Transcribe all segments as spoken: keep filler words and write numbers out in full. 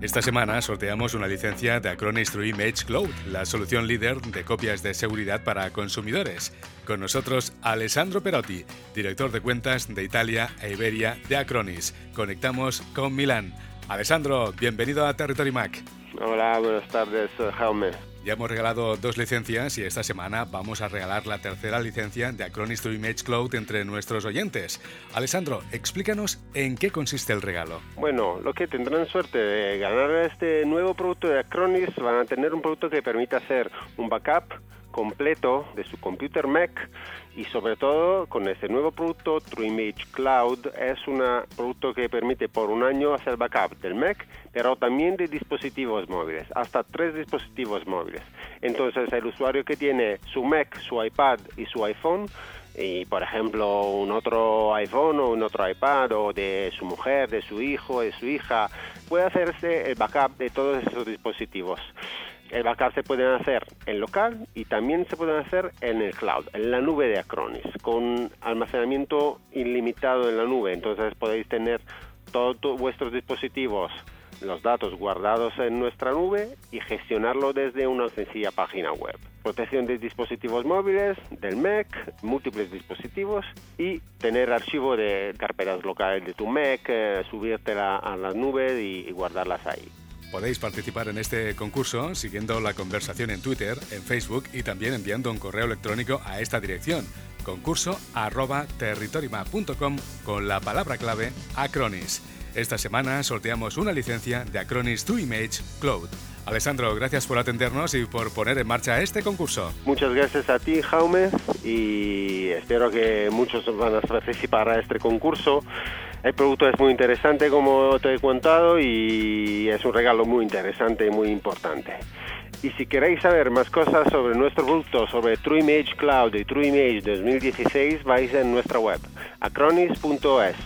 Esta semana sorteamos una licencia de Acronis True Image Cloud, la solución líder de copias de seguridad para consumidores. Con nosotros, Alessandro Perotti, director de cuentas de Italia e Iberia de Acronis. Conectamos con Milán. Alessandro, bienvenido a Territory Mac. Hola, buenas tardes, Jaume. Ya hemos regalado dos licencias y esta semana vamos a regalar la tercera licencia de Acronis True Image Cloud entre nuestros oyentes. Alessandro, explícanos en qué consiste el regalo. Bueno, los que tendrán suerte de ganar este nuevo producto de Acronis van a tener un producto que permite hacer un backup completo de su computer Mac y sobre todo con este nuevo producto True Image Cloud es un producto que permite por un año hacer backup del Mac, pero también de dispositivos móviles, hasta tres dispositivos móviles. Entonces el usuario que tiene su Mac, su iPad y su iPhone, y por ejemplo un otro iPhone o un otro iPad o de su mujer, de su hijo, de su hija, puede hacerse el backup de todos esos dispositivos. El backup se pueden hacer en local y también se pueden hacer en el cloud, en la nube de Acronis, con almacenamiento ilimitado en la nube. Entonces podéis tener todos vuestros dispositivos, los datos guardados en nuestra nube y gestionarlo desde una sencilla página web. Protección de dispositivos móviles, del Mac, múltiples dispositivos y tener archivo de carpetas locales de tu Mac, eh, subírtela a la nube y, y guardarlas ahí. Podéis participar en este concurso siguiendo la conversación en Twitter, en Facebook y también enviando un correo electrónico a esta dirección, concurso arroba territorymap punto com con la palabra clave Acronis. Esta semana sorteamos una licencia de Acronis True Image Cloud. Alessandro, gracias por atendernos y por poner en marcha este concurso. Muchas gracias a ti, Jaume, y espero que muchos van a participar a este concurso. El producto es muy interesante, como te he contado, y es un regalo muy interesante y muy importante. Y si queréis saber más cosas sobre nuestro producto, sobre True Image Cloud y True Image dos mil dieciséis, vais en nuestra web, acronis punto es.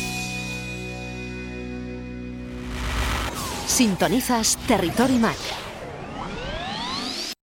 Sintonizas Territory Mac.